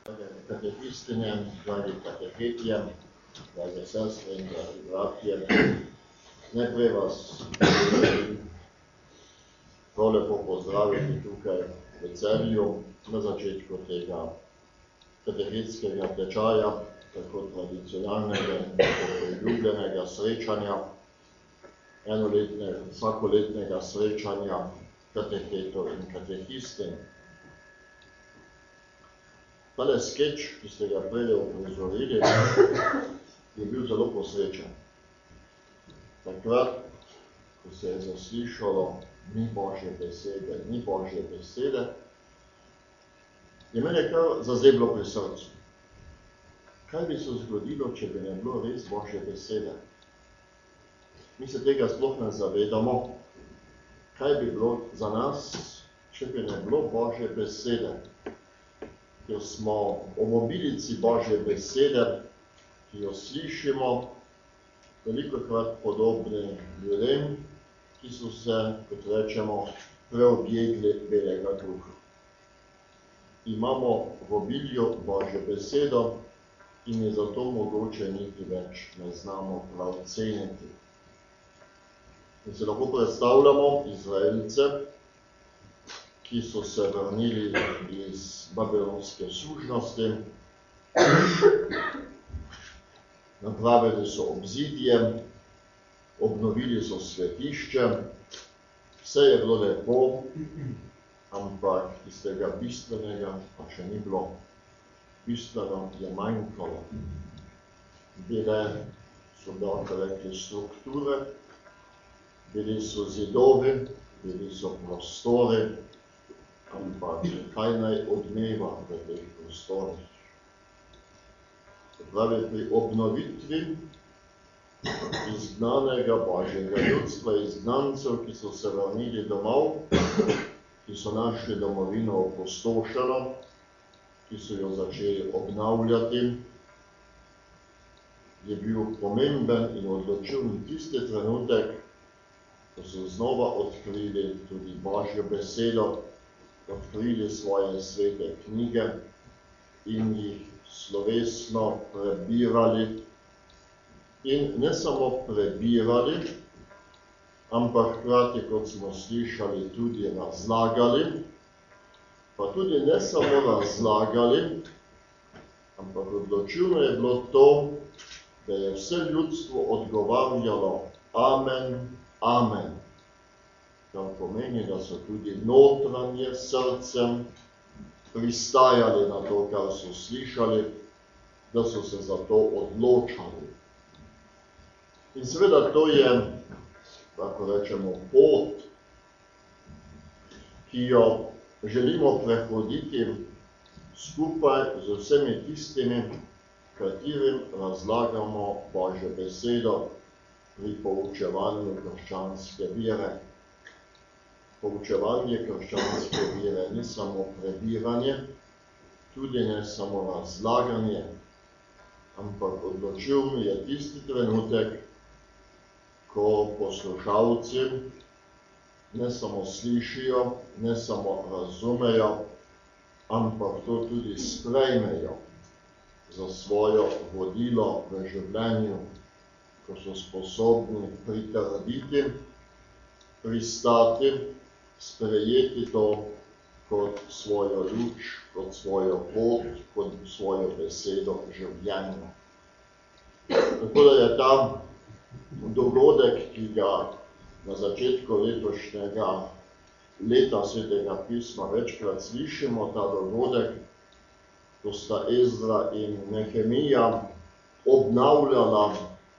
Katechistinje, dragi katehetje, drage sestre in dragi bratje. Najprej vas prav lepo pozdraviti tukaj v Celju na začetku tega katehetskega tečaja, tako tradicionalnega in tako priljubljenega srečanja, vsakoletnega srečanja katehetov in katehistin. Tale skeč, ki ste ga prej uprizorili, je bil zelo posrečen. Takrat, ko se je zaslišalo ni Božje besede, je mene kar zazeblo pri srcu. Kaj bi se zgodilo, če bi ne bilo res Božje besede? Mi se tega sploh ne zavedamo. Kaj bi bilo za nas, če bi ne bilo Božje besede? Ker smo ob obilici Božje besede, ki jo slišimo, velikokrat podobni ljudem, ki so se, kot rečemo, preobjegli belega duha. Imamo v obilju Božjo besedo in je zato mogoče niti več ne znamo prav ceniti. In se lahko predstavljamo Izraelce, ki so se vrnili iz babilonske služnosti, napravili so obzidje, obnovili so svetišče, vse je bilo lepo, ampak iz tega bistvenega pa še ni bilo. Bistveno je manjkalo. Bile so lahko rekli strukture, bili so zidovi, bili so prostori, ampak kaj naj odmeva v teh prostorih? Se pravi, pri obnovitvi izgnanega Božjega ljudstva, izgnancev, ki so se vrnili domov, ki so našli domovino opustošeno, ki so jo začeli obnavljati, je bil pomemben in odločilen tisti trenutek, ko so znova odkrili tudi Božjo besedo, odkrili svoje svete knjige in jih slovesno prebirali. In ne samo prebirali, ampak hkrati, kot smo slišali, tudi razlagali, pa tudi ne samo razlagali, ampak odločilno je bilo to, da je vse ljudstvo odgovarjalo amen, amen. Kar pomeni, da so tudi notranje srcem pristajali na to, kar so slišali, da so se za to odločali. In seveda to je, tako rečemo, pot, ki jo želimo prehoditi skupaj z vsemi tistimi, katerim razlagamo Božjo besedo pri poučevanju krščanske vere. Poučevanje krščanske vere ni samo prebiranje, tudi ne samo razlaganje, ampak odločilno je tisti trenutek, ko poslušalci ne samo slišijo, ne samo razumejo, ampak to tudi sprejmejo za svojo vodilo v življenju, ko so sposobni pritrditi, pristati, sprejeti to kot svojo luč, kot svojo pot, kot svojo besedo življenja. Tako da je ta dogodek, ki ga na začetku letošnjega leta Svetega pisma večkrat slišimo, ta dogodek, ko sta Ezra in Nehemija obnavljala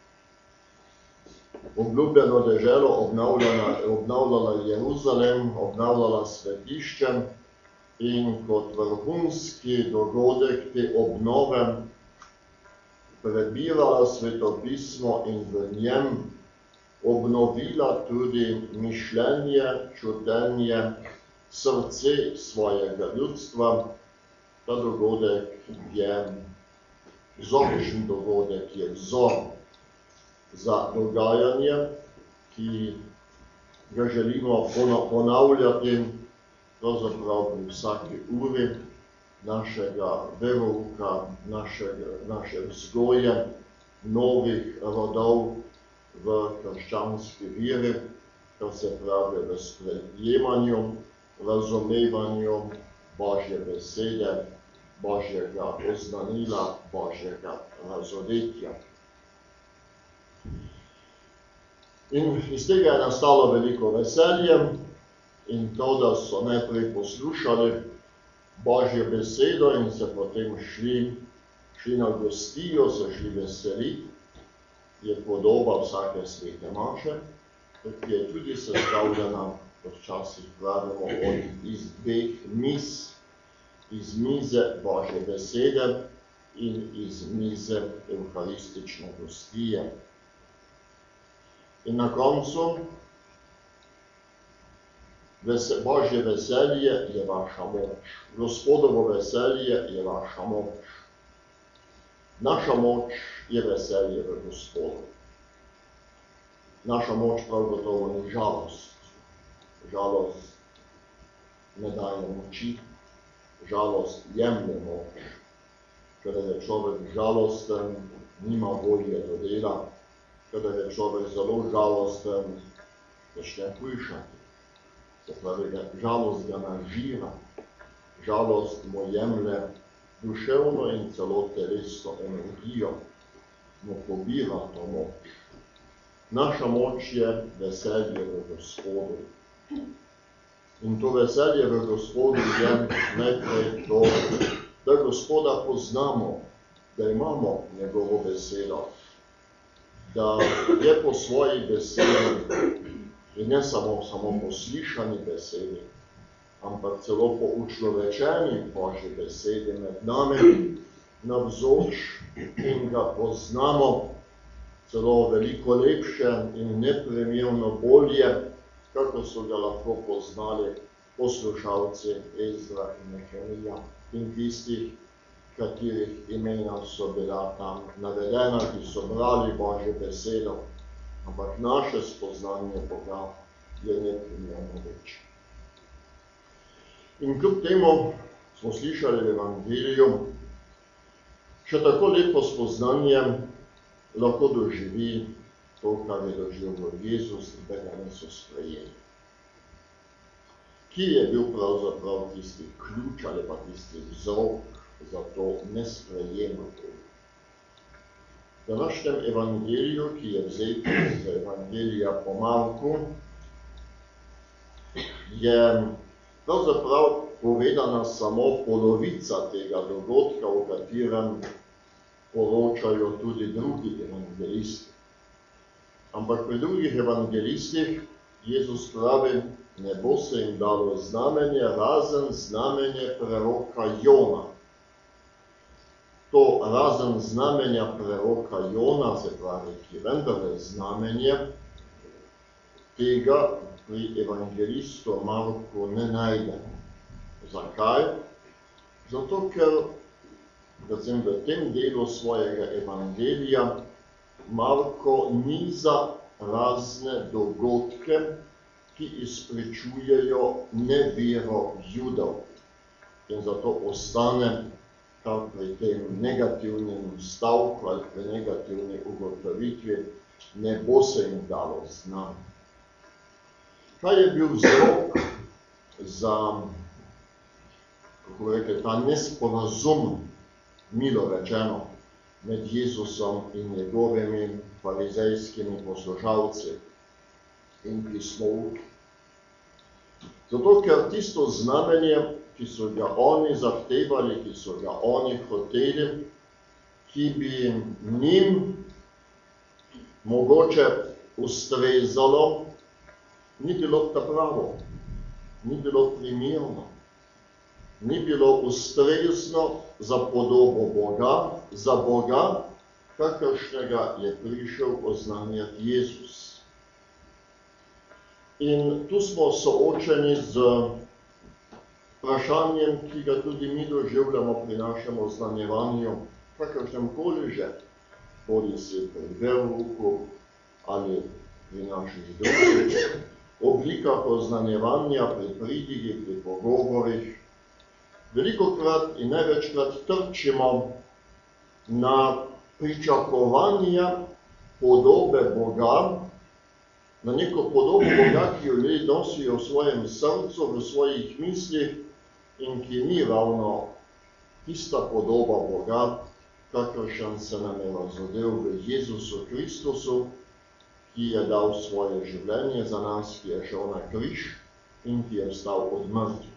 obljubljeno deželo, obnavljala Jeruzalem, obnavljala svetišče in kot vrhunski dogodek te obnove prebirala Sveto pismo in v njem obnovila tudi mišljenje, čutenje, srce svojega ljudstva. Ta dogodek je vzorčen dogodek, je vzor za dogajanje, ki ga želimo ponavljati pravzaprav pri vsaki uri, našega verouka, naše vzgoje, novih rodov v krščanski veri, kar se pravi v sprejemanju, razumevanju Božje besede, Božjega oznanila, Božjega razodetja. In iz tega je nastalo veliko veselje in to, da so najprej poslušali Božjo besedo in se potem šli na gostijo, se šli veseliti, je podoba vsake svete maše, ki je tudi sestavljena, včasih pravimo, iz dveh miz, iz mize Božje besede in iz mize evharistične gostije. In na koncu, Božje veselje je vaša moč. Gospodovo veselje je vaša moč. Naša moč je veselje v Gospodu. Naša moč prav gotovo ni žalost. Žalost ne daje moči. Žalost jemlje moč. Kadar je človek žalosten, nima volje do dela. Kadar je človek zelo žalosten, začne hujšati. Se pravi, žalost ga nažira. Žalost mu jemlje duševno in celo telesno energijo. Mu pobira to moč. Naša moč je veselje v Gospodu. In to veselje v Gospodu je najprej to, da Gospoda poznamo, da imamo njegovo besedo, da je po svoji besedi in ne samo po slišani besedi, ampak celo po učlovečeni Božji besedi med nami navzoč in ga poznamo celo veliko lepše in neprimerno bolje, kako so ga lahko poznali poslušalci Ezra in Nehemija in tistih, katerih imena so bila tam navedena, ki so brali Božjo besedo, ampak naše spoznanje Boga je neprimerno večje. In kljub temu smo slišali v Evangeliju, še tako lepo spoznanje lahko doživi to, kar je doživel Jezus, in da ga niso sprejeli. Ki je bil pravzaprav tisti ključ ali pa tisti vzrok za to nesprejemanje? V današnjem evangeliju, ki je vzet iz evangelija po Marku, je pravzaprav povedana samo polovica tega dogodka, o katerem poročajo tudi drugi evangelisti. Ampak pri drugih evangelistih Jezus pravi, ne bo se jim dalo znamenje, razen znamenje preroka Jona. To razen znamenja preroka Jona, se pravi, ki vendarle znamenje, tega pri evangelistu Marku ne najdemo. Zakaj? Zato, ker predvsem v tem delu svojega evangelija Marko niza razne dogodke, ki izpričujejo nevero Judov. In zato ostane kar pri tem negativnem stavku ali pri negativni ugotovitvi, ne bo se jim dalo znati. Kaj je bil vzrok za, kako rekel, ta nesporazum, milo rečeno, med Jezusom in njegovimi farizejskimi poslušalci in pismouki? Zato, ker tisto znamenje, ki so ga oni zahtevali, ki so ga oni hoteli, ki bi njim mogoče ustrezalo, ni bilo pravo, ni bilo primerno, ni bilo ustrezno za podobo Boga, za Boga, kakršnega je prišel oznanjati Jezus. In tu smo soočeni z vprašanjem, ki ga tudi mi doživljamo pri našem oznanjevanju, kakršnem koli že, bodi si pri verouku ali pri naših drugih oblikah oznanjevanja, pri pridigi, pri pogovorih. velikokrat in največkrat trčimo na pričakovanje podobe Boga, na neko podobo Boga, ki jo ljudje nosijo v svojem srcu, v svojih mislih in ki ni ravno tista podoba Boga, kakršen se nam je razodel v Jezusu Kristusu, ki je dal svoje življenje za nas, ki je šel na križ in ki je vstal od mrtvih.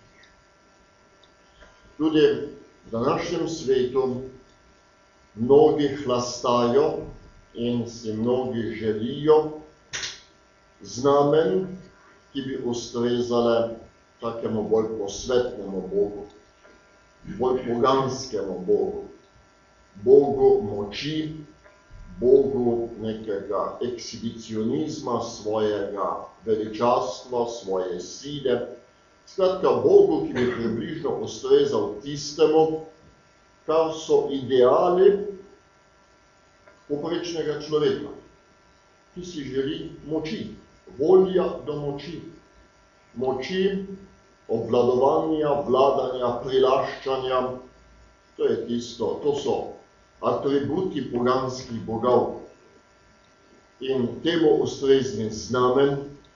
Tudi v današnjem svetu mnogi hlastajo in si mnogi želijo znamen, ki bi ustrezale takemu bolj posvetnemu Bogu, bolj poganskemu Bogu, Bogu moči, Bogu nekega ekshibicionizma, svojega veličastva, svoje sile. Skratka, Bogu, ki bi približno ustrezal tistemu, kar so ideali povprečnega človeka, ki si želi moči, volja do moči, moči obvladovanja, vladanja, prilaščanja. To je tisto, to so atributi poganskih bogov. In temu ustrezni znamen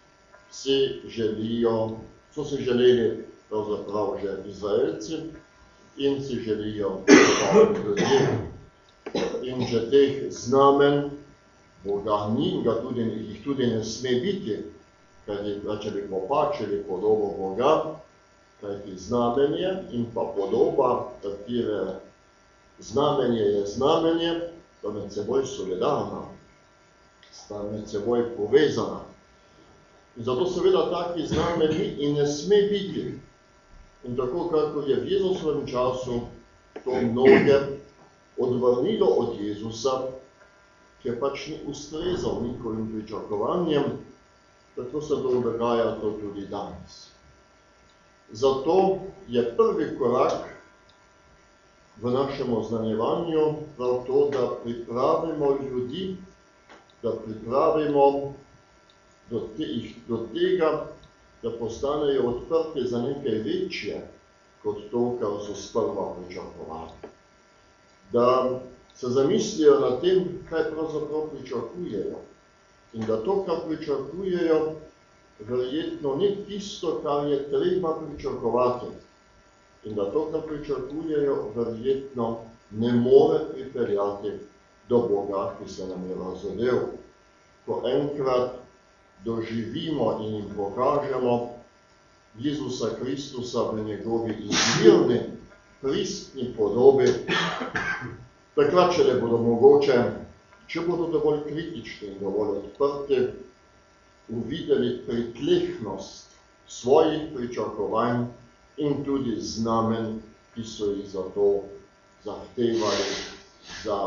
so si želeli pravzaprav že Izraelci in si želijo ljudje. In če teh znamen Boga ni, jih tudi ne sme biti, če bi popačili podobo Boga, kajti znamenje in pa podoba, katere znamenje je znamenje, sta med seboj solidarna, sta med seboj povezana. In zato seveda taki znamen ni in ne sme biti. In tako, kako je v Jezusovem času to mnoge odvrnilo od Jezusa, ker pač ni ustrezal njihovim pričakovanjem, tako se dogaja to tudi danes. Zato je prvi korak v našem oznanjevanju prav to, da pripravimo ljudi, da pripravimo do tega, da postanejo odprti za nekaj večje, kot to, kar so sprva pričakovali. Da se zamislijo na tem, kaj pravzaprav pričakujejo. In da to, kar pričakujejo, verjetno ni tisto, kar je treba pričakovati. In da to, kar pričakujejo, verjetno ne more pripeljati do Boga, ki se nam je razodel. Ko enkrat doživimo in jim pokažemo Jezusa Kristusa v njegovi izvirni, pristni podobi, takrat, če ne bodo mogoče, če bodo dovolj kritični in dovolj odprti, uvideli pritlehnost svojih pričakovanj in tudi znamen, ki so jih za to zahtevali za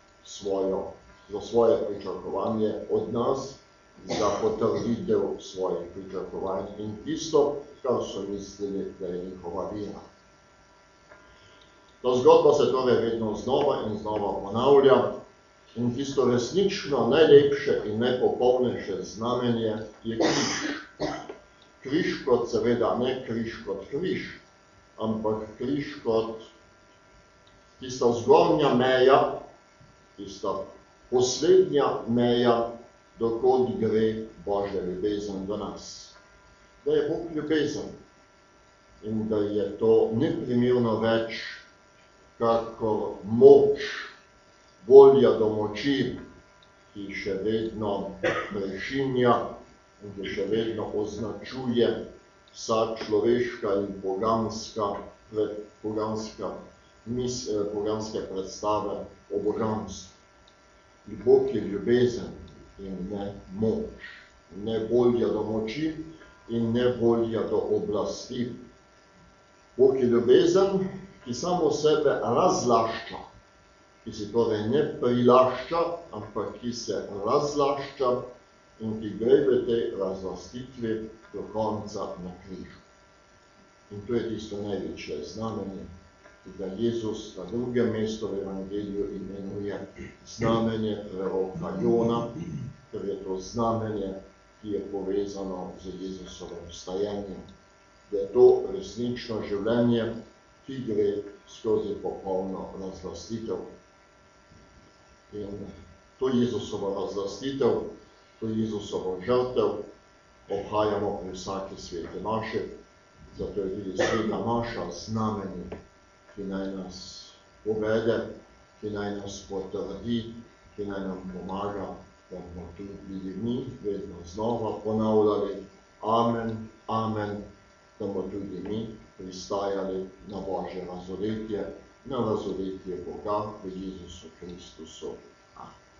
svoje pričakovanje od nas, za potrditev svojih pričakovanj in tisto, kar so mislili, da je njihova vera. Ta zgodba se torej vedno znova in znova ponavlja in tisto resnično najlepše in najpopolnejše znamenje je križ. Križ kot seveda ne križ kot križ, ampak križ kot tista zgornja meja, tista poslednja meja, dokod gre Božja ljubezen do nas. Da je Bog ljubezen in da je to neprimerno več kakor moč, volja do moči, ki še vedno prešinja in ki še vedno označuje vsa človeška in poganske predstave o božanstvu. Bog je ljubezen in ne moč, ne volja do moči in ne volja do oblasti. Bog je ljubezen, ki samo sebe razlašča, ki si torej ne prilašča, ampak ki se razlašča in ki gre v tej razlastitvi do konca na križu. In to je tisto največje znamenje, ki ga Jezus na drugem mestu v Evangeliju imenuje znamenje preroka Jona, ker je to znamenje, ki je povezano z Jezusovim vstajenjem. Da je to resnično življenje, ki gre skozi popolno razlastitev. In to Jezusovo razlastitev, to Jezusovo žrtev obhajamo pri vsaki sveti maši, zato je tudi sveta maša znamenje, ki naj nas povede, ki naj nas potrdi, ki naj nam pomaga, da bomo tudi mi vedno znova ponavljali amen, amen, da bomo tudi mi pristajali na Božje razodetje, na razodetje Boga v Jezusu Kristusu. Amen.